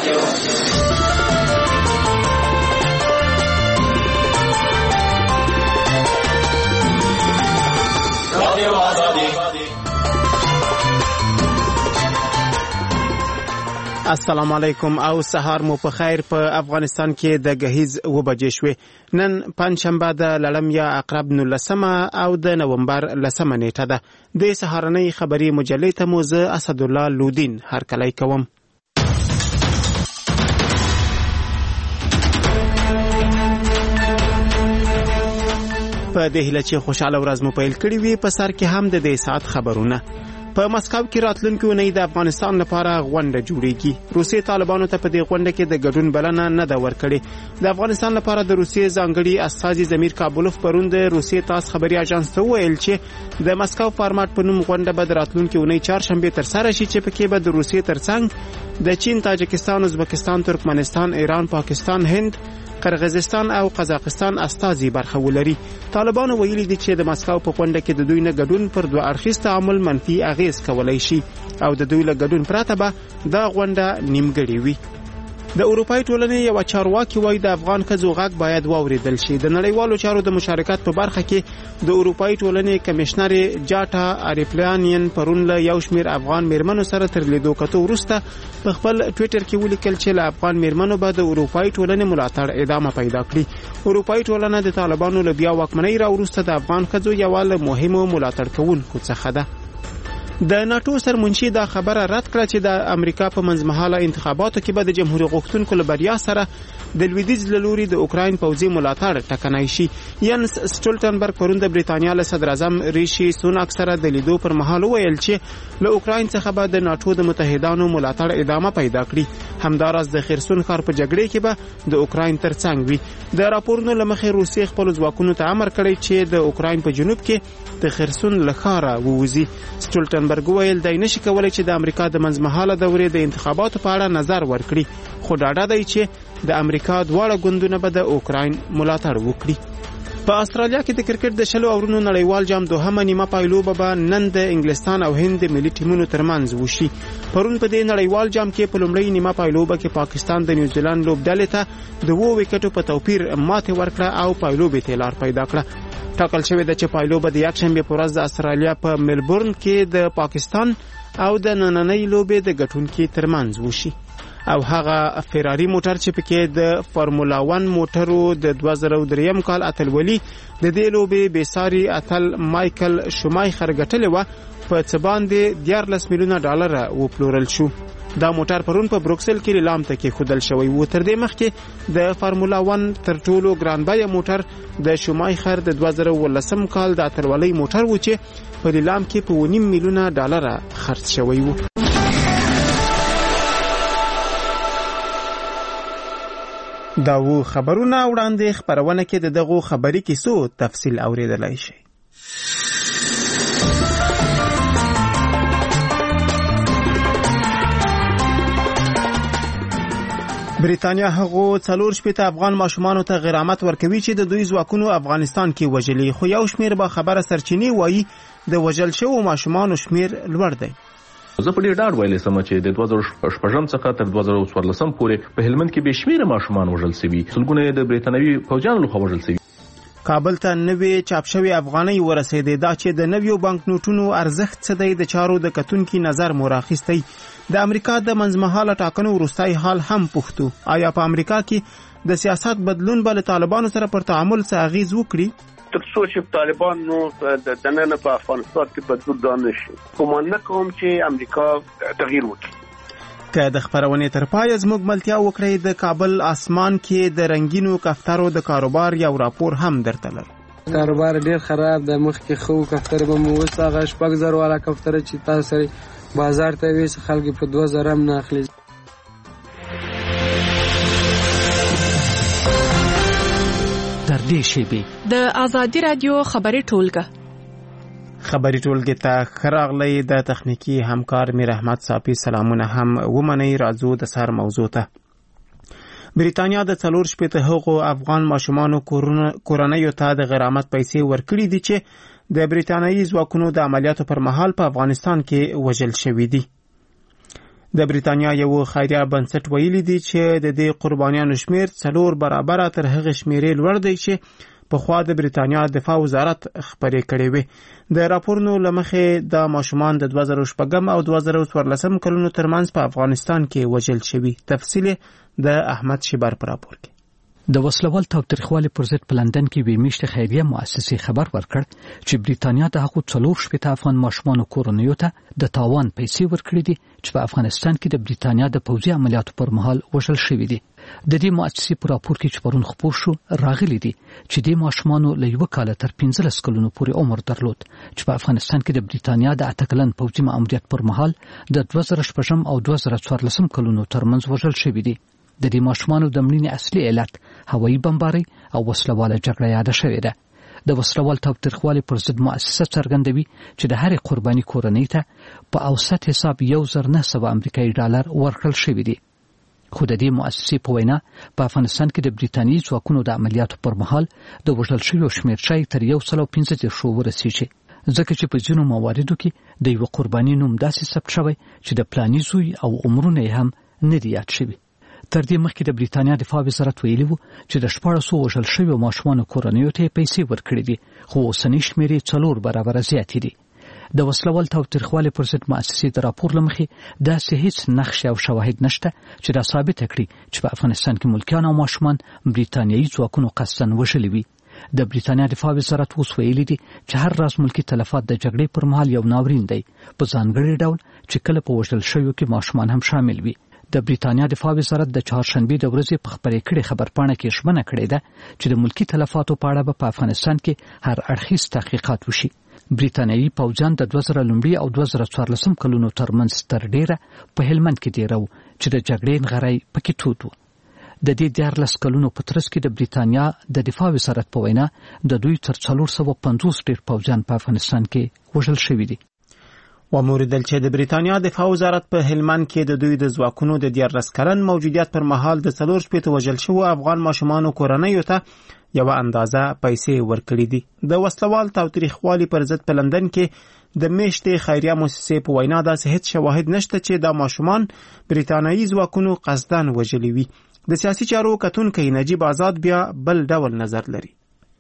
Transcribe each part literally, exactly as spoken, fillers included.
السلام علیکم او سهار مو په خیر. په افغانستان کې د غهیز و بجې شوې. نن پنځشنبه د لړم یا عقرب نولسمه او د نومبر لسمه نیټه ده. د سهارنۍ خبري مجلې ته مو زه اسدالله لودین هرکلی کوم. په دې هیله چې خوشاله ورځ مو پیل کړې وي. په سر کې هم د دې ساعت خبرونه. په مسکو کې راتلونکي اونۍ د افغانستان لپاره غونډه جوړیږي. روسي طالبانو ته په دې غونډه کې د ګډون بلنه نه ده ورکړې. د افغانستان لپاره د روسي ځانګړي استازي زمیر کابولوف پرون د روسي تاس خبري اژانس ته ویل چې د مسکو فارمات په نوم غونډه به د راتلونکي اونۍ چهارشنبه تر سره شي چې پکې به د روسي ترڅنګ د چین، تاجکستان، ازبکستان، ترکمنستان، ایران، پاکستان، هند، قرغیزستان او قزاقستان استازي برخه ولري. طالبانو ویلي دي چې د مسکو په غونډه کې د دوی نه ګډون پر دوه اړخیز تعامل منفي اغیز کولای شي او د دوی له ګډون پرته به دا غونډه نیمګړې وي. د اروپای ټولنې یو چارواکي وایي د افغان ښځو غږ باید واوریدل شي. د نړیوالو چارو د مشارکت په برخه کې د اروپای ټولنې کمشنر جاټا اریپلانین پرون له یو شمیر افغان میرمنو سره تر لیدو کتو وروسته په خپل ټوئیټر کې ولیکل چې له افغان میرمنو به د اروپای ټولنې ملاتړ ادامه پیدا کړي. اروپای ټولنه د طالبانو له بیا واکمنۍ را وروسته د افغان ښځو یو له مهمو ملاتړ کوونکو څخه ده. د ناتو سرمنشي دا خبره رد کړه چې د امریکا په منځمهاله انتخاباتو کې به د جمهوریت غوښتونکو له بریا سره د لویدیځ له لوري د اوکراین پوځي ملاتړ ټکنی شي. ینس سټولټنبرګ پرون د بریتانیا له صدر اعظم ریشي سوناک سره د لیدو پر مهال ویل چې له اوکراین څخه به د ناتو د متحدانو ملاتړ ادامه پیدا کړي. همداراز د خرسون ښار په جګړې کې به د اوکراین ترڅنګ وي. د راپورونو له مخې روسیې خپل ځواکونو ته امر کړی چې د اوکراین په جنوب کې د خرسون له ښاره ووځي. سټولټنبرګ ویل دی نشي کولای چې د امریکا د منځمهاله دورې د انتخاباتو په اړه نظر ورکړي، خو ډاډه دی چې د امریکا دواړه ګوندونه به د اوکراین ملاتړ وکړي. په استرالیا کې د کرکټ د شلو اورونو نړیوال جام دوهمه نیمه پایلوبه به نن د انګلستان او هند ملي ټیمونو ترمنځ وشي. پرون په دې نړیوال جام کې په لومړۍ نیمه پایلوبه کې پاکستان د نیوزیلند لوبډلې ته د وو وکټو په توپیر ماته ورکړه او پایلوبې ته لار پیدا کړه. ټاکل شوی د چې پایلوبه د یکشنبه په ورځ د استرالیا په ملبورن کې د پاکستان او د نننۍ لوبې د ګټونکو ترمنځ وشي. او هغه فراری موټر چې پکې د فارمولا ون موټرو د دوه زره درې کال اتلولي د دې لوبې بیساری اتل مایکل شومایخر ګټلې و په څه باندې دیارلس میلیونه ډالر وپلورل شو. دا موټر پرون په بروکسل کې لیلام ته کې خودل شوی و. تر دې مخکې د فارمولا ون تر ټولو ګران بیه موټر د شومایخر د دوه زره ولسم کال د اتلولۍ موټر و چې په لیلام کې په نیم میلیونه ډالر خرڅ شوی و. دا و خبرونه وړاندې خبرونه کې د دغه خبري کیسو تفصیل اوریدلای شي. بریتانیا هغه څلور شپږ افغان ماشومان ته غرامت ورکوي چې د دوی ځواکونو افغانستان کې وژلي، خو یو شمیر به خبره سرچینی وایي د وژل شوو ماشومان شمیر لوړ دی. زه په ډېر ډاډ ویلی سم چې د دوه زره شپږم څخه تر دوه زره څوارلسم پورې په هلمند کې بې شمېره ماشومان وژل شوي، سلګونه یې د برېټانوي پوځیانو لخوا وژل شوي. کابل ته نوې چاپ شوې افغانۍ ورسېدې. دا چې د نویو بانک نوټونو ارزښت څه دی د چارو د کتونکي نظر مو راخیستی. د امریکا د منځمهاله ټاکنو وروستی حال هم پوښتو، آیا په امریکا کې د سیاست بدلون به له طالبانو سره پر تعامل څه اغیز وکړي؟ تر څو چې طالبان نو د دننه په افغانستان کې بدلون دانه شي، کوم نه کوم چې امریکا تغییر وکړي. که د خبرونې تر پای زموږ ملتیا وکړي د کابل اسمان کې د رنگینو کفترو د کاروبار یو راپور هم درته لرو. کاروبار ډیر خراب د مخ کې خو کفتر به مو وساغه شپږ زره والا کفتر چې تاسو سره بازار ته وېس خلک په دوه زره هم نه اخلي. در دې شیبې د آزادی رادیو خبري ټولګه خبري ټولګه ته خراغلی د تخنیکی همکار میر احمد صافی سلامونه هم ومني. راځو د سر موضوع ته. بریتانیا د څلور شپږ هغو افغان ماشومانو کورنۍ ته د غرامت پیسې ورکړي دي چې د بریتانیایی ځواکونو د عملیاتو پر مهال په افغانستان کې وژل شوي دي. د بریتانیا یو خیریه بنسټ ویلي دی چې د دې قربانیانو شمیر څلور برابره تر هغه شمیرې لوړ دی چې په خوا د بریتانیا دفاع وزارت خبرې کړې وې. د راپورونو لمخې د ماشومان د دوه زره شپږم او دوه زره څوارلسم کلونو ترمنځ په افغانستان کې وژل شوي. تفصیل د احمد شیبر په راپور کې. د وسلوال تاوتریخوالي پر ضد په لندن کې وی میشته خیریه مؤسسې خبر ورکړ چې بریتانیا د هغو څلور شپېته افغان ماشومانو کورنیو ته د تاوان پیسې ورکړې دي چې په افغانستان کې د بریتانیا د پوځي عملیاتو پر مهال وژل شوي دي. د دې مؤسسې په راپور کې چې پرون خپور شو راغلي دي چې د ماشومانو له یو کال تر پنځلس کلونو پورې عمر درلود چې په افغانستان کې د بریتانیا د اته کلن پوځي مأموریت پر مهال د دوه زره شپږم او دوه زره څوارلسم کلونو ترمنځ وژل شوي دي. د دې ماشومانو د مړینې اصلي علت هوایي بمباري او وسلواله جګړه یاده شوې ده. د وسلوال تاوتریخوالي پر ضد مؤسسه څرګندوي چې د هرې قرباني کورنۍ ته په اوسط حساب یو زر نه سوه امریکایي ډالر ورکړل شوي دي. خو د دې مؤسسې په وینا په افغانستان کې د بریتانیي ځواکونو د عملیاتو پر مهال د وژل شویو شمېر شاید تر یو سل او پنځه دېرشو ورسیږي، ځکه چې په ځینو مواردو کې د یوه قرباني نوم داسې ثبت شوی چې د پلاني زوی او عمرونه یې هم نه دي یاد شوي. تر دې مخکې د بریتانیا دفاع وزارت ویلي وو چې د شپاړسو وژل شویو ماشومانو کورنیو ته پیسې ورکړې دي، خو اوسنۍ شمېرې څلور برابره زیاتې دي. د وسلوال تاوتریخوالي پر ضد مؤسسې د راپور له مخې داسې هیڅ نقش او شواهد نشته چې دا ثابته کړي چې په افغانستان کې ملکیان او ماشومان بریتانیایي ځواکونو قصداً وژلي وي. د بریتانیا دفاع وزارت اوس ویلي دي چې هر راز ملکی تلفات د جګړې پر مهال یو ناورین دی، په ځانګړي ډول چې کله په وژل شویو کې ماشومان هم شامل وي. د بریتانیا دفاع وزارت د چهارشنبې د ورځې په خبرې کړې خبرپاڼه کې ژمنه کړې ده چې د ملکی تلفاتو په اړه به په افغانستان کې هر اړخیز تحقیقات وشي. بریتانیایي پوځیان د دوه زره لومړي او دوه زره څوارلسم کلونو ترمنځ تر ډیره په هلمند کې دیره وو چې د جګړې نغری پکې تود و. د دې دیارلس کلونو په ترڅ کې د بریتانیا د دفاع وزارت په وینا د دوی تر څلور سوه پنځوس ډیر پوځیان په افغانستان کې وژل شوي دي. وموردل چې د بریتانیا دفاع وزارت په هلمند کې د دوی د ځواکونو د دیارلس کلن موجودیت پر مهال د څلور شپېته وژل شوو افغان ماشومانو کورنیو ته یوه اندازه پیسې ورکړي دي. د وسلوال تاوتریخوالي پر ضد په لندن کې د میشتې خیریه مؤسسې په وینا داسې هیڅ شواهد نشته چې دا ماشومان بریتانیایي ځواکونو قصداً وژلي وي. د سیاسي چارو کتونکی نجیب آزاد بیا بل ډول نظر لري.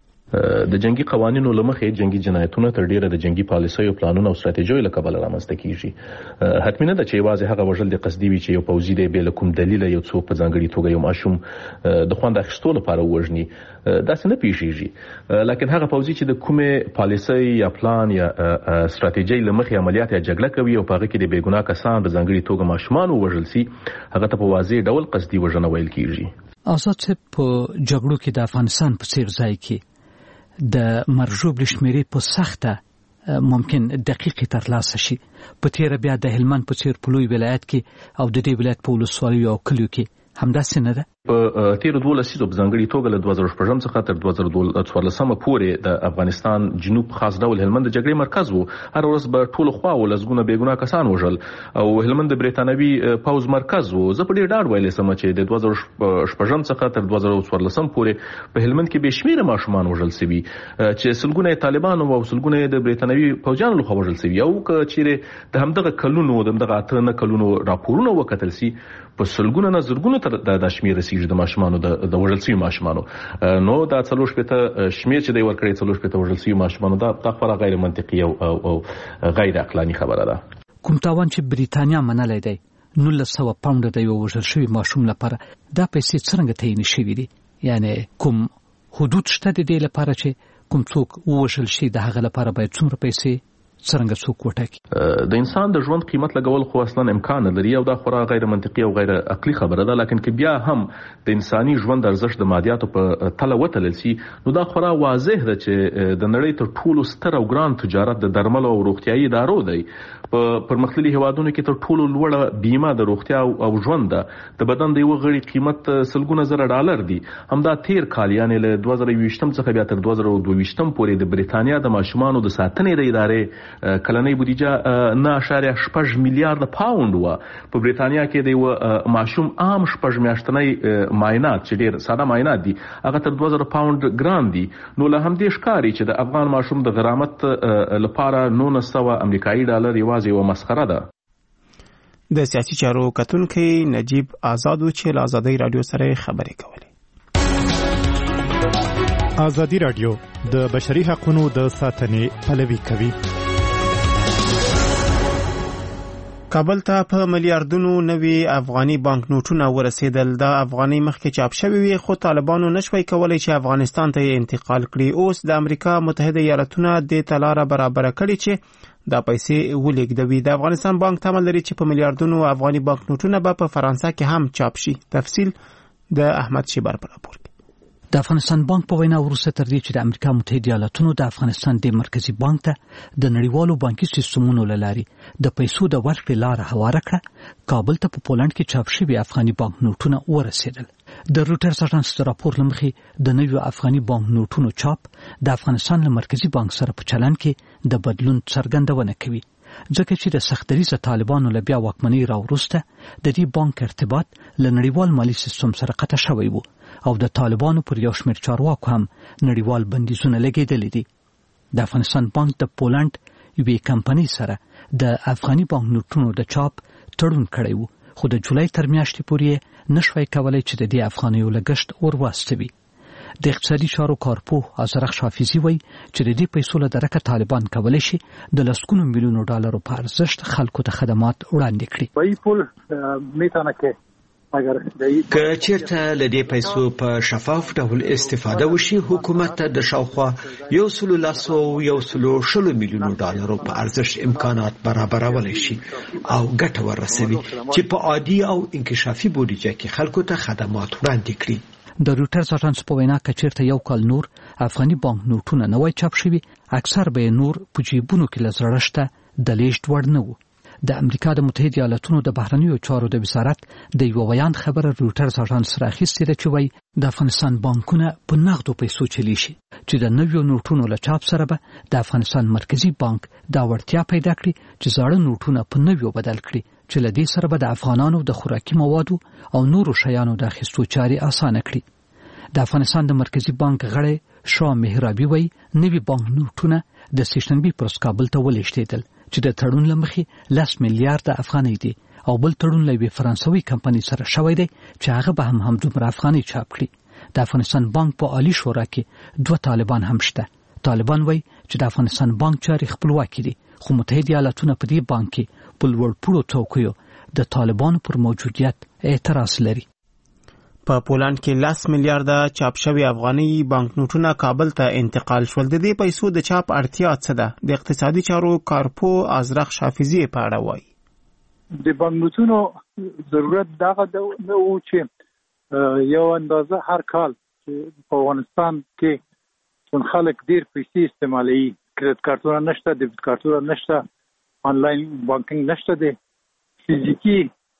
د جنگي قوانینو لمخې جنگي جنایتونه تر ډیره د جنگي پالیسیو پلانونو او ستراتیژیو له کبله رامنځته کیږي. حتمی نه ده چې یوازې هغه وژل د قصدي وي چې یو پوځي دی بې له کوم دلیله یو څوک په ځانګړي توګه یو ماشوم د خوند اخیستو لپاره ووژني، داسې نه پیښیږي. لکن هغه پوځي چې د کومې پالیسۍ یا پلان یا ستراتیژۍ لمخې عملیات یا جګړه کوي او په هغه کې د بې ګناه کسان په ځانګړي توګه ماشومان ووژل سي، هغه ته په واضح ډول قصدي وژنه ویل کیږي. آزاد صاحب په جګړو کې د افغانستان په څیر ځای کې د مرجوب شمیرې په سخته ممکن دقیقې ترلاسه شي. په تیره بیا د هلمند په څیر په لوی ولایت کې او د دې ولایت په ولسوالیو او کلیو کې همداسې نه ده. په تیرو دوه لسیزو په ځانګړي توګه له دوه زره شپږم څخه تر دوه زره څوارلسمه پورې د افغانستان جنوب خاص ډول هلمند د جګړې مرکز وو. هر ورځ به ټولو خواوو لسګونه بې ګناه کسان وژل او هلمند د برېټانوي پوځ مرکز وو. زه په ډېر ډاډ ویلی سم چې د دوه زره شپږم څخه تر دوه زره څوارلسم پورې په هلمند کې بې شمېره ماشومان وژل سوي چې سلګونه یې طالبانو او سلګونه یې د برېټانوي پوځیانو لخوا وژل سوي. او که چیرې د همدغه کلونو د همدغه اته نه کلونو راپورونه وکتل سي، په سلګونه نه زرګونو ته دا شمېر رسیږي د ماشومانو د وژل سوي ماشومانو. نو دا څلور شپېته شمېر چې دی ورکړی څلور شپېته وژل سوي ماشومانو دا دا خورا غیر منطقي او غیر عقلاني خبره ده. کوم تاوان چې بریتانیا منلی دی نولس سوه پاونډه د یو وژل شوي ماشوم لپاره، دا پیسې څرنګه تعین شوي دي؟ یعنی کوم حدود شته د دې لپاره چې کوم څوک ووژل شي د هغه لپاره باید څومره پیسې څرنګه څوک وټاکي؟ د انسان د ژوند قیمت لګول خو اصلا امکان نه لري او دا خورا غیر منطقي او غیر عقلي خبره ده. لکن که بیا هم د انساني ژوند ارزښت د مادیاتو په تله وتلل سي، نو دا خورا واضح ده چې د نړۍ تر ټولو ستر او ګران تجارت د درملو او روغتیایي ادارو دی. په پرمختللي هیوادونو کې تر ټولو لوړه بیمه د روغتیا او ژوند ده. د بدن د یو غړي قیمت سلګونه زره ډالر دی. همدا تیر کال یعنی له دوه زره یوویشتم څخه بیا تر دوه زره دوه ویشتم پورې د بریتانیا د ماشومانو د ساتنې د ادارې کلنۍ بودیجه نه اشاریه شپږ میلیارډ پاوند و. په بریتانیا کې د یو ماشوم عام شپږ میاشتنۍ معاینات چې ډېر ساده معاینات دي هغه تر دوه زره پاوند ګران دي. نو له همدې ښکاري چې د افغان ماشوم د غرامت لپاره نولس سوه امریکایي ډالر یوازې یوه مسخره ده. د سیاسي چارو کتونکي نجیب آزاد چې له آزادۍ رادیو سره خبرې کولې. آزادي رادیو د بشري حقوقو د ساتنې پلوي کوي. کابل ته په ملیاردونو نوي افغاني بانک نوټونه ورسېدل. دا افغاني مخکې چاپ شوي وي خو طالبانو نشوي کولای چې افغانستان ته انتقال کړي. اوس د امریکا متحده ایالاتونه د تلاره برابر کړي چې دا پیسې ولېږدوي. د افغانستان بانک تمه لري چې په ملیاردونو افغاني بانک نوټونه به په فرانسه کې هم چاپ شي. تفصیل د احمد شیبر پر راپور. د افغانستان بانک په وینا وروسته تر دې چې د امریکا متحده ایالاتونو د افغانستان د مرکزی بانک ته د نړیوالو بانکي سیستمونو لاري د پیسو د ورکړې لاره هواره کړه، کابل ته په پولند کې چاپ شوي افغاني بانک نوټونه ورسېدل. د روټرز اژانس د راپور لمخې د نویو افغاني بانک نوټونو چاپ د افغانستان له مرکزی بانک سره په چلن کې د بدلون څرګندونه کوي، ځکه چې د سختریزه طالبانو له بیا واکمنۍ راوروسته د دې بانک ارتباط له نړیوال مالی سیستم سره قطع شوی وو او د طالبانو پر یو شمېر چارواکو هم نړیوال بندیزونه لګېدلي دي. د افغانستان بانک د پولند یوې کمپنۍ سره د افغاني بانک نوټونو د چاپ تړون کړی وو، خو د جولای تر میاشتې پورې نشوي کولای چې د دې افغانیو لګښت ورواستوي. د اقتصادي چارو کارپوه ازرخ حافظي وایي چې د دې پیسو له درکه طالبان کولای شي د لسګونو میلیونو ډالرو په ارزښت خلکو ته خدمات وړاندې کړي. وایي پول میتونه کې اگر که چیرته له دې پیسو په شفاف ډول استفاده وشي، حکومت ته د شاوخوا یو سلو لسو یو سلو شلو میلیونو ډالرو په ارزښت امکانات برابرولای شي او ګټه ورسوي چې په عادي او انکشافي بودیجه کې خلکو ته خدمات وړاندې کړي. د روټرز اژانس په وینا که چیرته یو کال نور افغاني بانک نوټونه نه وای چاپ شوي، اکثر به نور په جیبونو کې لزړشته د لیږد وړ نه وو. د امریکا د متحده ایالاتونو د بهرنیو چارو د وزارت د یو بیان خبره روټرز اژانس راخیستې ده چې وایي د افغانستان بانکونه په نغدو پیسو چلی شي چې د نویو نوټونو له چاپ سره به د افغانستان مرکزی بانک دا وړتیا پیدا کړي چې زاړه نوټونه په نویو بدل کړي چې له دې سره به د افغانانو د خوراکي موادو او نورو شیانو د اخیستو چارې اسانه کړي. د افغانستان د مرکزی بانک غړی شاه مهرابي وایي نوي بانک نوټونه د سېشنبې پر کابل ته ولېږدېدل چې د تړون لمخې لس میلیارډ افغانۍ دي او بل تړون له فرانسوي کمپنۍ سره شوی دی چې هغه به هم همدومره افغانۍ چاپ کړي. د افغانستان بانک په عالی شورا کې دوه طالبان هم شته. طالبان وایي چې د افغانستان بانک چارې خپلواکي دي، خو متحده ایالاتونه په دې بانک کې په لوړ پوړو څوکیو د طالبانو پر موجودیت اعتراض لري. په پولند کې لس میلیارډه چاپ شوی افغاني بانک نوټونه کابل ته انتقال شول. د دې پیسو د چاپ اړتیا څه ده؟ د اقتصادي چارو کارپوه ازرخ حافظي په اړه وایي. د بانک نوټونو ضرورت دغه نه و چې یو اندازه هر کال په افغانستان کې څون خلک ډیر پیسې استعمالوي، کریډټ کارتونه نشته، ډیبټ کارتونه نشته، آنلاین بانکینګ نشته، د فزیکی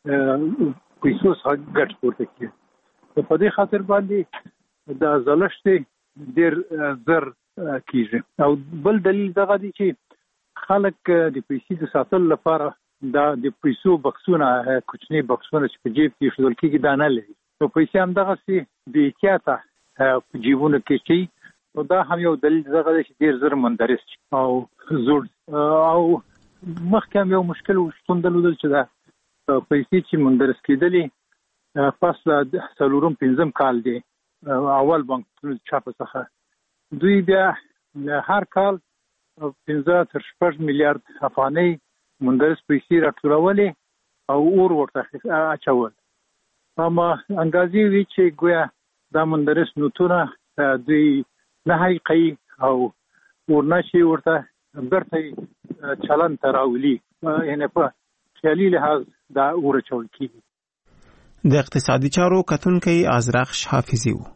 پیسو څخه ګټه پورته کوي. په دې خاطر باندې د زلشت ډیر زر کیږي. او بل دلیل دغه دی چې خلک د پیسې د ساتلو لپاره دا د پیسو بکسونه کوچنی بکسونه چې په جیب کې شول کېږي دا نه لري. نو پیسې هم دغه سي د احتیاطه په جیبونو کې شي. نو دا هم یو دلیل دغه دی چې ډیر زر مندرس او زوړ او مخکې هم یو مشکل شتون درلود چې دا پیسې چې مندرس کېدلې پس له څلورم پنځم کال دی اول بانک چاپ څخه دوی بیا هر کال پنځه تر شپږ میلیارډ افغانۍ مندرس پیسې راټولولې او اور ورته اچول. اما انګازي وی چې ګویا دا مندرس نوټونه دوی نه حقيقي او ورنشي ورته برته چلن تراولي یعنی په خیالي لحاظ دا اور چول کیږي. د اقتصادي چارو کتونکي ازرخ حافظي وو.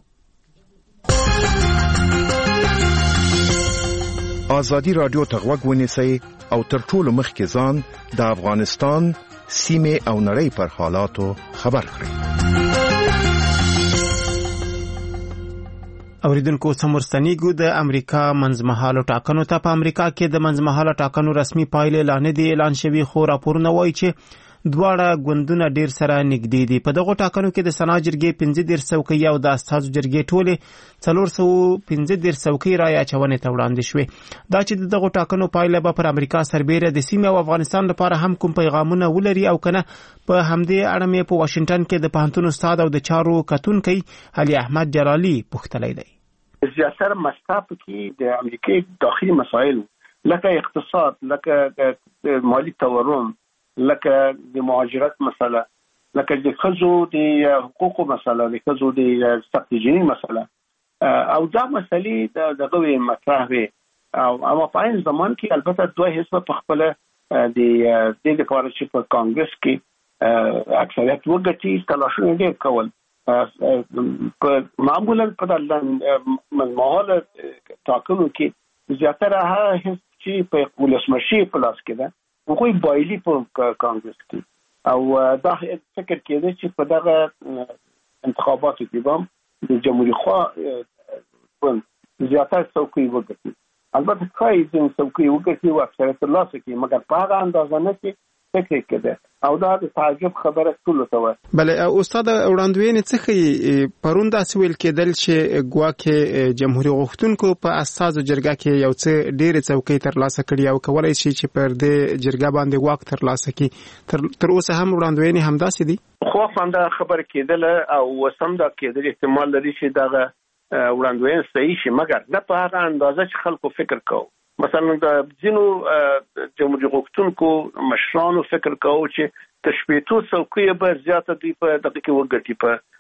آزادي رادیو ته غوږ ونیسئ او تر ټولو مخکې ځان د افغانستان سیمه او نړۍ پر حالاتو خبر کړئ. اوریدونکو سمورستنیګو د امریکا منځمهاله ټاکنو ته په امریکا کې د منځمهاله ټاکنو رسمي پایلې اعلان دي اعلان شوی، خو راپورونه وایي چې دواړه ګوندونه ډیر سره نږدې دي. په دغه ټاکنو کې د سنا جرګې پنځه دېرش څوکۍ او د استازو جرګې ټولې څلور سوه پنځه دېرش څوکۍ رایې اچونې ته وړاندې شوې. دا چې دغه ټاکنو پایله به پر امریکا سربېره د سیمې او افغانستان لپاره هم کوم پیغامونه ولري او کنه په همدې اړه مې په واشنگټن کې د پوهنتون استاد او د چارو کتونکي علي احمد جلالي پوښتلی دی. زیاتره مستا کې د امریکای داخلي مسایل لکه اقتصاد، لکه مالی تورم، لکه د مهاجرت مسله، لکه د ښځو د حقوقو مسله، د ښځو د سخت جنین مسله او دا مسلې دغه مطرح وي. او اما په عین زمان کې البته دوه حزب په خپل د د لپاره چې په کانګرس کې اکثریت وګټي تلاشونه ډېر کول. معمولا په دغه ماحول ټاکنو کې زیاتره هغه حزب چې په ولسمشي په لاس کې ده هغوی بایلي په کانګرس کې او دا فکر کېده چې په دغه انتخاباتو کې به د جمهوریت خوا زیاتره څوکۍ وګټي. البته ښایي ځینې څوکۍ وګټي او اکثریت ترلاسه کړي، مګر په هغه اندازه نه چې فکر کېده او دا د تعجب خبره ټولو ته وه. بله استاد، وړاندوینې څه ښیي؟ پرون داسې ویل کېدل چې ګواکې جمهوریت غوښتونکو په استازو جرګه کې یو څه ډېرې څوکۍ ترلاسه کړي او کولی شي چې پر دې جرګه باندې واک ترلاسه کړي. تر اوسه هم وړاندوینې همداسې دي؟ خو همدا خبره کېدله او اوس هم دا کېدل احتمال لري چې دغه وړاندوینه صحیح شي، مګر نه په هغه اندازه چې خلکو فکر کوو. مثلا د ځینو جمهوریت غوښتونکو مشرانو فکر کوو چې د شپېتو څوکۍ به زیاته دوی په دغه کې وګټي،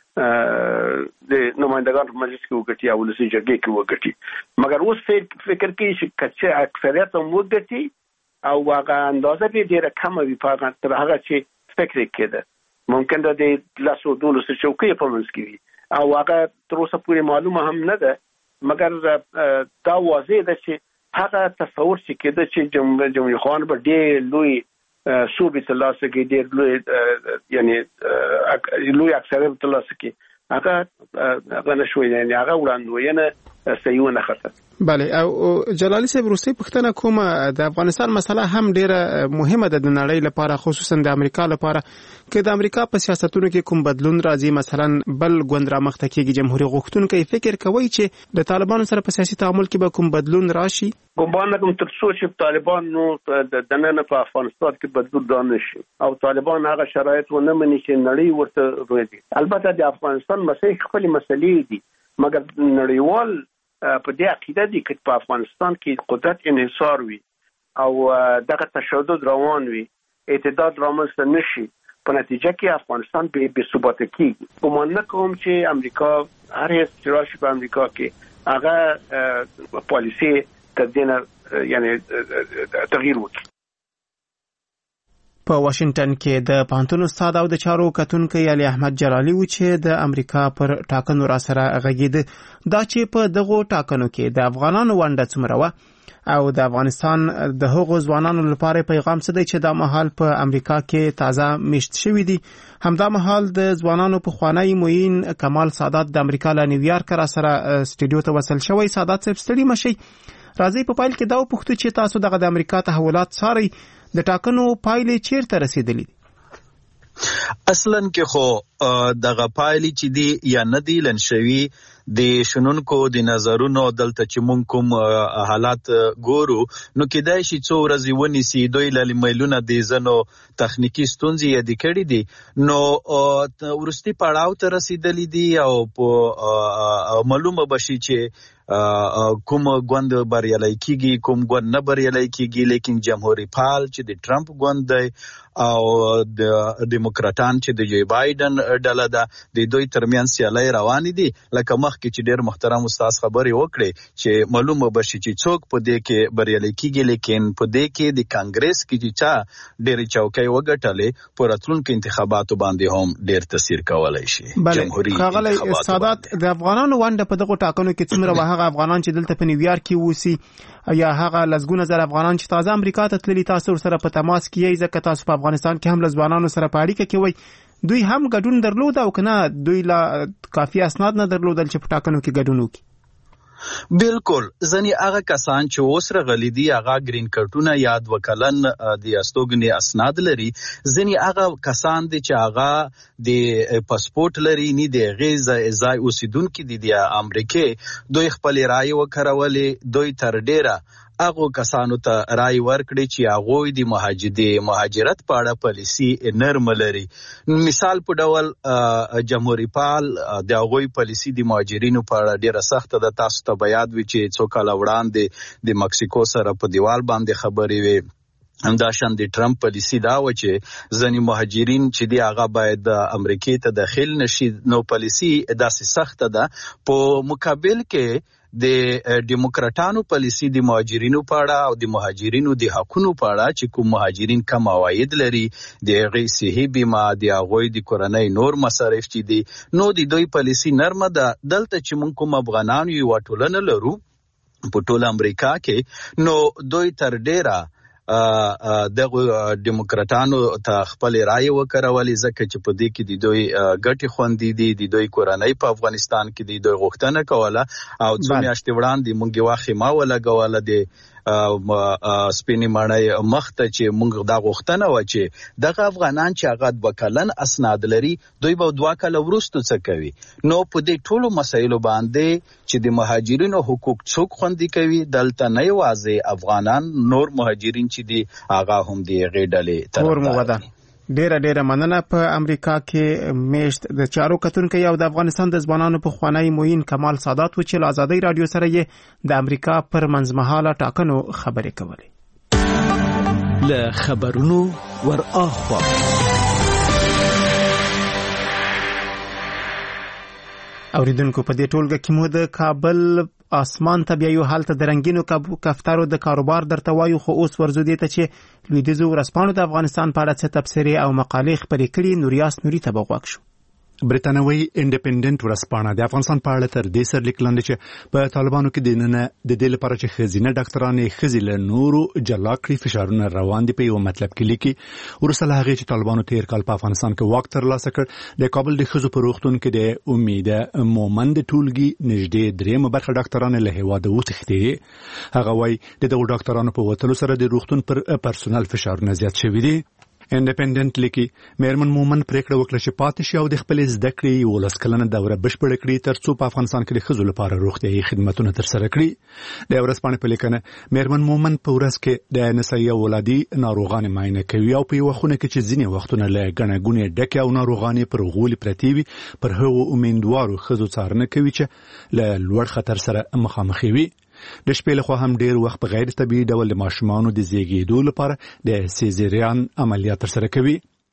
په د نمایندګانو په مجلس کې وګټي او ولسي جرګې کې وګټي. مګر اوس فکر کوي چې که اکثریت هم وګټي او هغه اندازه به ډېره کمه وي په هغه تر هغه چې فکر یې کېده. ممکن د لسو دولسو څوکۍ په منځ کې وي او هغه تر اوسه پورې معلومه هم نه ده، مګر دا واضح ده چې هغه تصور چې کېده چې جمهوریت خوان به ډېر لوی صوبې ترلاسه کړي، ډېر لوی یعنی لوی اکثریت ترلاسه کړي، هغه هغه نه شوی. یعنی هغه وړاندوینه صحیح ونه ښکته. بله، او جلالي صاحب وروستۍ پوښتنه کومه، د افغانستان مسله هم ډېره مهمه ده د نړۍ لپاره، خصوصا د امریکا لپاره. که د امریکا په سیاستونو کې کوم بدلون راځي، مثلا بل ګوند رامخته کېږي جمهوریت غوښتونکی، فکر کوي چې د طالبانو سره په سیاسي تعامل کې به کوم بدلون راشي؟ ګمان نه کوم تر څو چې طالبان نو د دننه په افغانستان کې بدلون را نشي او طالبان هغه شرایط ونه مني چې نړۍ ورته روزي. البته د افغانستان مسایل خپل مسلې دي، مګر نړیوال په دې عقیده دي چې په افغانستان کې قدرت انحصار وي او دغه تشدد روان وي، اعتدال رامنځته نشي، په نتیجه کې افغانستان به بې ثباته کېږي. ګمان نه کوم چې امریکا هر هیڅ چې راشي په امریکا کې هغه پالیسي تبدیل یعنی تغییر وکړي. په واشنگټن کې د پوهنتون استاد او د چارو کتونکي علي احمد جلالي و چې د امریکا پر ټاکنو را سره غږیده. دا چې په دغه ټاکنو کې د افغانانو ونډه څومره وه او د افغانستان د هغو ځوانانو لپاره پیغام څه دی چې دا مهال په امریکا کې تازه میشت شوي دي. همدا مهال د ځوانانو په خوانی موین کمال سادات د امریکا له نیویارک را سره سټوډیو ته وصل شوی. سادات صاحب ستړي مشي، راځي په پایل کې دا وپوښتو چې تاسو دغه د امریکا تحولات څارئ، د ټاکنو پایلې چیرته رسیدلې دي؟ اصلا کې خو دغه پایلې چې دی یا نه دی لنشوي د شنونکو د نظرونو دلته چې مونږ کوم حالات ګورو نو کېدای شي څو ورځې ونیسي، دوی له میلونه د ځینو تخنیکی ستونزې یادې کړي دي نو وروستي پړاو ته رسیدلې دي او په معلومه بشي چې کوم ګوند بریالی کیږي کوم ګوند نه بریالی کیږي. لیکن جمهوریت پال چې د ټرمپ ګوند دی او د دیموکراتان چې د جو بایدن ډله ده د دوی ترمنځ سیالي روان دي. لکه مخکې چې ډېر محترم استاد خبرې وکړي چې معلومه بشي چې څوک په دې کې بریالی کیږي، لیکن په دې کې د کانګرس کې چې چا ډېر چوکۍ وګټلې په راتلونکو انتخاباتو باندې هم ډېر تاثیر کولای شي. جمهوریت خاغلی سادات د افغانانو ونډه په دغه ټاکنو کې څومره وه؟ هغه افغانان چې دلته په نیویارک کې اوسي یا هغه لسګونه زره افغانان چې تازه امریکا ته تللي، تاسو سره په تماس کې یې ځکه تاسو په افغانستان کې هم له ځوانانو سره په اړیکه کې وئ، دوی هم ګډون درلود او کنه دوی لا کافي اسناد نه درلودل چې په ټاکنو کې ګډون وکړي؟ بالکل ځنی هغه کسان چې اوس راغلي دي هغه گرین کارتونه یا د وکلن د استوګنې اسناد لري ځنی هغه کسان دي چې هغه د پاسپورت لري نه دی غیزه ځای اوسیدونکو دي د امریکا دوی خپل رائے وکړولې دوی تر ډیره هغه کسانو ته رائے ورکړي چې هغه د مهاجرت مهاجرت په اړه پالیسی نرم لري مثال په ډول جمهوریت پال د هغه پالیسی د مهاجرینو په اړه ډیره سخت ده تاسو ته بیان وی چې څو کال وړاندې د مکسیکو سره په دیوال باندې خبرې وي همداشان د ټرمپ پالیسی دا و چې ځنی مهاجرین چې دی هغه باید امریکا ته داخل نشي نو پالیسی داسې سخت ده په مقابل کې د ډیموکراټانو پالیسی د مهاجرینو په اړه او د مهاجرینو د حقوقو په اړه چې کوم مهاجرین کم عواید لري د غي صحي بیمه د غوي د کورنۍ نور مصارف چې دي نو د دوی پالیسی نرمه ده دلته چې موږ کوم افغانان یو ټولنه لرو په ټول امریکا کې نو دوی تر ډیره د ډیموکراټانو ته خپل رائے وکړولې ځکه چې په دې کې د دوی ګټي خوندې دي د دوی کورنۍ په افغانستان کې د دوی غوښتنه کوله او څو میاشتې وړاندې مونږ واخې ما ولګوله د سپینې مړی مخته چې مونږ دا غوښتنه و چې دغه افغانان چې هغه وکلن اسناد لري دوی به دوه کال وروسته څه کوي نو په دې ټولو مسایلو باندې چې د مهاجرینو حقوق څوک خوندي کوي دلته نه یوازې افغانان نور مهاجرین چې دي هغه هم دی غېډلې طرفدار ډیره ډیره مننه په امریکا کې میشت د چارو کتونکو یو د افغانستان د ځوانانو په خوانی موین کمال سادات و چې له آزادۍ رادیو سره یې د امریکا پر منځمهاله ټاکنو خبرې کولې له خبرونو ور اخوا اوریدونکو په دې ټولګه کې مو د کابل اسمان ته بیا یو حالت د رنگینو کفتارو د کاروبار درته وایو خو اوس ورزو دي ته چې لویدیځو ورځپاڼو د افغانستان په اړه څه تبصرې او مقالې خپرې کړي نوریاس نوري ته بغوښ شو برتانوي انډیپندنت ورځپاڼه د افغانستان په اړه تر دې سر لیکلند چې په طالبانو کې د نن د دې لپاره چې خزینه ډاکټرانې خزیله نورو جلا کړی فشارونه روان دي په یو مطلب کې لیکي ورسره هغه چې طالبانو تیر کال په افغانستان کې واک ترلاسه کړ د کابل د خزو په روغتون کې د امید مومند ټولګي نږدې درېمه برخه ډاکټرانو له هواده وتښتي هغه وایي د دغو ډاکټرانو په وتلو سره د روغتون پر پرسونل فشارونه زیات شوي دي انډیپندنت لیکي مېرمن مومن پریکړه وکړه چې پاتې شي او د خپل زده کړې یو لس کلنه دوره بشپړه کړي ترڅو په افغانستان کې د ښځو لپاره روغتیايي خدماتونه ترسره کړي د ورځپاڼې په لیکنه مېرمن مومن په ورځ کې د نسایي ولادي ناروغان معاینه کوي او په یو خونه کې چې ځینې وختونه له غنه غونې ډکه او ناروغانې پر غولي پرتی وي پر هغو امیندوارو ښځو څارنه کوي چې له لوړ خطر سره مخامخ وي د شپې لخوا هم ډیر وخت په غیر طبيعي ډول د ماشومانو د زیږیدو لپاره د سیزریان عملیات ترسره کوي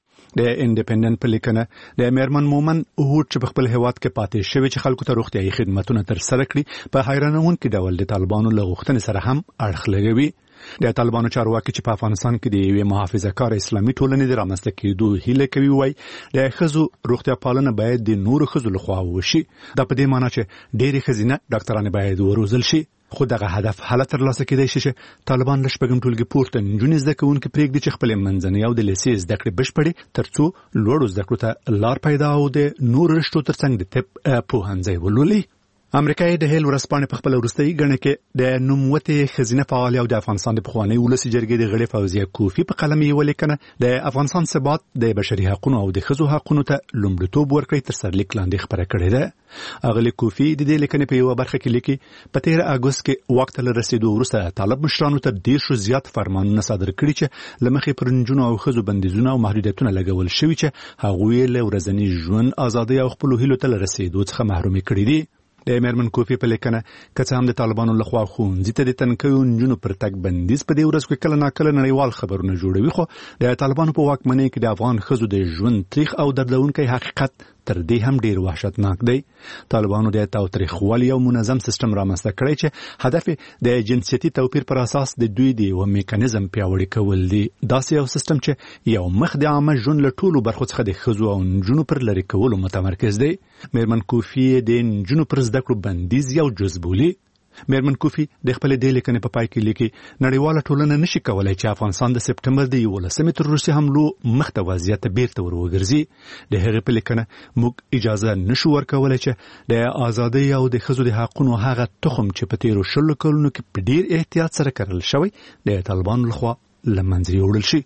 د انډیپندنت په لیکنه د مېرمن مومن هوټ چې په خپل هیواد کې پاتې شوی چې خلکو ته روغتیايي خدماتونه ترسره کړي په حیرانونکي ډول د طالبانو له غوښتنې سره هم اړخ لګوي د طالبانو چارواکي چې په افغانستان کې د یوې محافظه‌کار اسلامي ټولنې د رامنځته کېدو هیله کوي وایي د ښځو روغتیا پالنه باید د نورو ښځو لخوا وشي دا په دې معنی چې ډېرې ښځینه ډاکټرانې باید وروزل شي خو دغه هدف حالت ترلاسه کېدای شي چې طالبان له شپږم ټولګي پورته نجونې زده کوونکي پرېږدي چې خپل منځنۍ او د لیسې زده کړې بشپړې ترڅو لوړو زده کړو ته لار پیدا او د نورو رشتو ترڅنګ د طب پوهنځی ولولي امریکای د هیل ورځپاڼې په خپل وروستۍ غڼه کې د نوموتې خزینه فعال او د افغانستان د پخوانی ولسی جرګې د غړي فوزیه کوفی په قلم یې ولیکنه د افغانستان ثبات د بشري حقوقو او د ښځو حقوقو ته لومړیتوب ورکړي تر سرلیک لاندې خبره کړې ده اغلی کوفی د دې لیکنې په یو برخه کې لیکي په تیر اگست کې وخت له رسیدو وروسته طالب مشرانو ته ډیر شو زیات فرمانونه صادر کړي چې لمخې پر نجونو او ښځو بندیزونه او محدودیتونه لګول شوي چې هغوی له ورځني ژوند ازادي او خپل هیلو ته رسیدو څخه محرومي کړي دي د مېرمن کوفی په لیکنه کڅ هم د طالبانو لخوا ښوونځي ته د تنکیو نجونو پر تګ بندیز په دې ورځ کې کله ناکله نړیوال خبرونه جوړوي خو د طالبانو په واکمنۍ کې د افغان ښځو د ژوند تاریخ او دردونکي حقیقت تر دې هم ډیر وحشتناک دی طالبانو د تاوتریخوالي او منظم سیستم رامنځته کړی چې هدف د جنسيتي توپیر پر اساس د دوی دی و میکانیزم پیاوړی کول دي داسې یو سیستم چې یو مخ د عامه ژوند له ټولو برخو څخه د ښځو او نجونو پر لری کولو متمرکز دی مېرمن کوفی د نجونو پر زده کړو بندیز یو جز بولی میرمن کوفی د خپل د لیکنې په پای کې لیکي نړیواله ټولنه نشي کولای چې افغانستان د سپټمبر د یولسمې تر روسي حملو مخته وضعیت بیرته ور وګرځي د هغې په لیکنه موږ اجازه نشو ورکولای چې د ازادۍ او د ښځو د حقونو هغه تخم چې په تیرو شلو کلونو کې په ډیر احتیاط سره کرل شوی د طالبانو لخوا له منځه یوړل شي.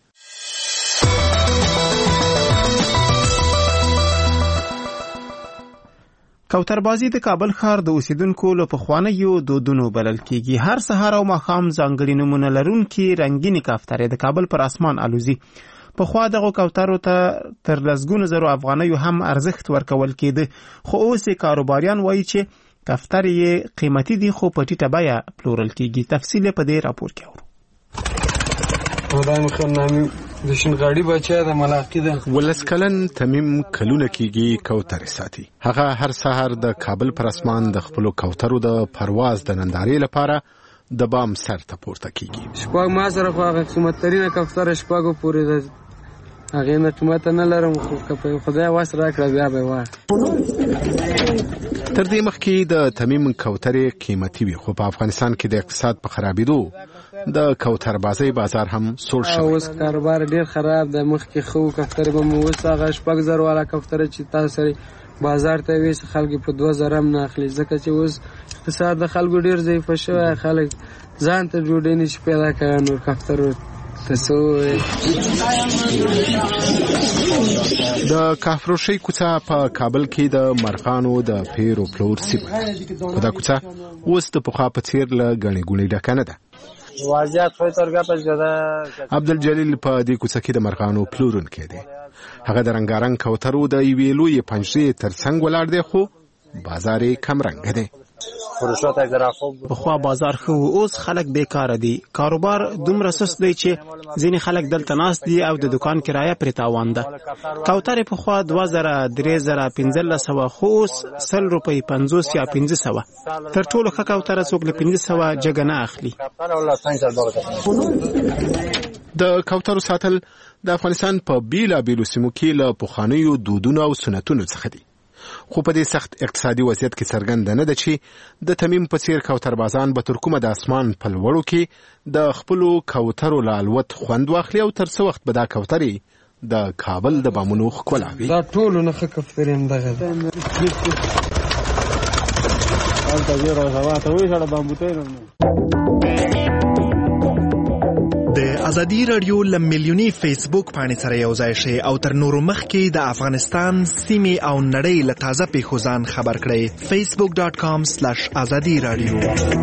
کوتربازي د کابل ښار د اوسیدونکو له پخوانیو دودونو بلل کیږي. هر سهار او ماښام ځانګړي نومونه لرونکي رنګینې کوترې د کابل پر اسمان الوزي. پخوا دغو کوترو ته تر لسګونو زرو افغانیو هم ارزښت ورکول کېده، خو اوس یې کاروباریان وایي چې کوترې یې قیمتي دي خو په ټیټه بیه پلورل کېږي. تفصیل په دې راپور کې اورو. خدای مخیر نامي د شنغاړي بچا د ملاقات ده ولس کلن تمیم کلونه کېږي کوترې ساتي. هغه هر سهار د کابل پر اسمان د خپل کوترو د پرواز د نندارې لپاره د بام سر ته پورته کېږي. شپږ ما سره خو هغه قیمت ترینه کوتره شپږو پورې ده، هغه نه قیمت نه لرم، خو که خدای واس راکړه بیا به وای. تر دې مخکې د تمیم کوترې قیمتي وي، خو په افغانستان کې د اقتصاد په خرابېدو د کوتر بازۍ بازار هم سوړ شوی. اوس کاروبار ډیر خراب دی. مخکې خو کوترې به مو اوس هغه شپږ زره والا کوتره چې تاسو سره بازار ته ویسه خلک په دوه زره هم نه اخلي، ځکه چې اوس اقتصاد د خلکو ډیر ضعیف شوی، خلک ځان ته ډوډۍ نشي پیدا کوي. نو کوترو د کافروشي کوڅه په کابل کې د مرغانو د پیر او پلور سیمه په دا کوڅه اوس د پخوا په څیر له غني ګونې ډکه نه ده. واجات خو ترګه په جده عبدالجلیل په دې کوڅه کې د مرغانو پلورونکی دی. هغه د رنگارنګ کوترو د یوې لویې پنجرې ترڅنګ ولاړ دی، خو بازار یې کم رنګ دی. پخوا بازار خو اوس خلک بیکاره دي. کاروبار دومره سست دی چې ځینې خلک دلته ناست دي او د دکان کرایه پرې تاوان ده. کوترې پخوا دوه زره درې زره پنځلس سوه، خو اوس سل روپۍ پنځوس یا پنځه سوه. تر ټولو ښه کوتره څوک له پنځه سوه جګه نه اخلي. د کوترو ساتل د افغانستان په بیلابیلو سیمو کې له پخوانیو دودونو او سنتونو څخه دي، خو په دې سخت اقتصادي وضعیت کې څرګنده نه ده چې د تمیم په څیر کوتربازان به تر کومه د اسمان په لوړو کې د خپلو کوترو له الوت خوند واخلي او تر څه وخت به دا کوترې د کابل د بامونو ښکلا وي. دا ټولو نه ښه کوترې همدغه د ازادي رادیو له میلیوني فیسبوک پاڼې سره یو ځای شئ او تر نورو مخکې د افغانستان سیمې او نړۍ له تازه پیښو ځان خبر کړئ. فیسبوک ډاټ کام سلیش ازادي رادیو.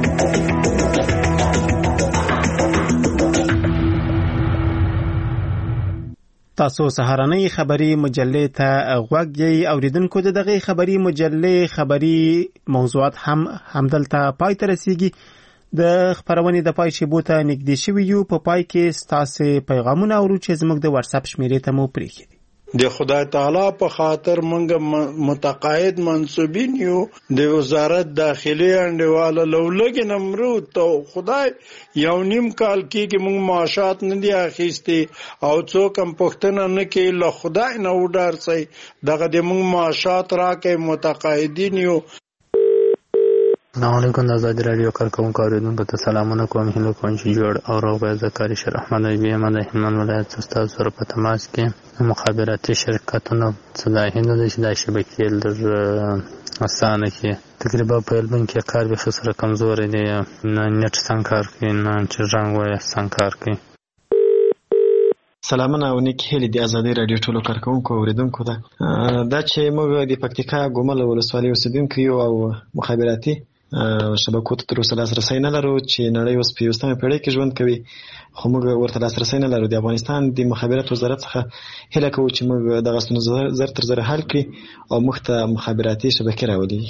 تاسو سهارنۍ خبری مجلې ته غوږ یې اوریدونکو. د دغه خبری مجلې خبری موضوعات هم همدلته پای ته رسیږي. د خبرونې د پای شیبو ته نږدې شوي یو. په پای کې ستاسو پیغامونه اورو چې زموږ د واتس اپ شمیرې ته مو پرېښي دي. د خدای تعالی په خاطر مونږ متقاعد منصوبین یو د وزارت داخلي انډیواله لولګ نمرود ته خدای یو نیم کال کې مونږ معاشات نه دی اخیستي او څوک هم پښتنه نه کې له خدای نه وډار سي دغه د مونږ معاشات راکې متقاعدین یو. السلام علیکم. د ازادي رادیو کارکونکو اوریدونکو ته سلامونه کوم. هیله کوم چې جوړ او روغ وي. زکریا شیر احمد ایبی ما د هلمند ولایت استاد سره په تماس کې مخابراتي شرکتونو څخه هند د شې شبکې لر اسانه کې تقریبا په هلمند کې کار به سره کمزور دی، نه نت څنګه کار کوي نه چې رنګ وای څنګه کار کوي. سلامونه او نیک هیلې د ازادي رادیو ټولو کارکونکو اوریدونکو ته. دا چې موږ د پکتیکا ګومل ولسوالۍ اوسیدونکو یو او مخابراتي شبکو ته تر اوسه لاسرسی نه لرو چې نړۍ اوس په یوستمه پیړۍ کې ژوند کوي، خو موږ ورته لاسرسی نه لرو. د افغانستان د مخابرات وزارت څخه هیله کوو چې موږ دغه ستونزه زر تر زر حل کړي او موږ ته مخابراتي شبکې راولي.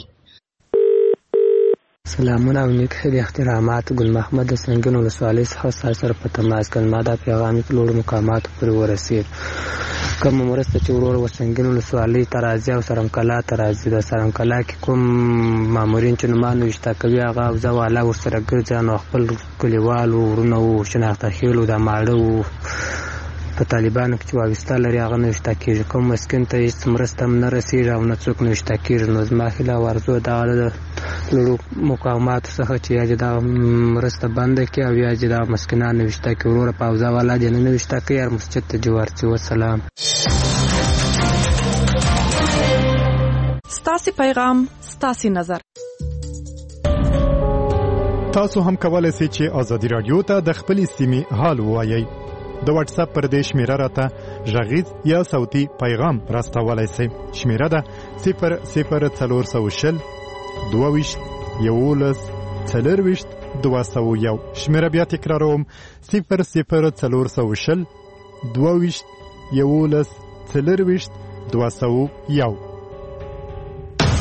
سلامونه او نیک هیلې احترامات. ګل محمد د سنګین ولسوالۍ څخه سره په تماس کې ما دا پیغام په لوړ مقاماتو پورې ورسید. کوم مرسته چې ورور وسنګین ولسوالۍ ته راځي او سرمکلا ته راځي. د سرمکلا کې کوم مامورین چې نومانو اشتا کوي هغه او ځواله ورسره ګرځي نو خپل کلیوالو ورونه او شناخته خېلو د ماړه په طالبانو کې چې وابسته لري هغه نه ویشته کېږي، کوم مسکین ته هېڅ مرسته هم نه رسېږي او نه څوک نه ویشته کېږي. نو زما هیله او ارزو دغه د لوړو مقاماتو څخه چې یا دې دغه مرسته بنده کړي او یا دې دغه مسکینان نه ویشته کړي. وروره پوځه والا دې نه ویشته کړي، هر مسجد ته دې ورسي. وسلام. ستاسې پیغام ستاسې نظر. تاسو هم کولای شئ چې آزادي رادیو ته د خپلې سیمې حال ووایئ. د واتس اپ پر دې شمیره راته غږیز یا صوتي پیغام راستولی شئ. شمیره ده صفر صفر څلور سوه شل دوه ویشت یولس څلرویشت دوه سوه یو. شمیره بیا تکراروم صفر صفر څلور سوه شل دوه ویشت یولس څلرویشت دوه سوه یو.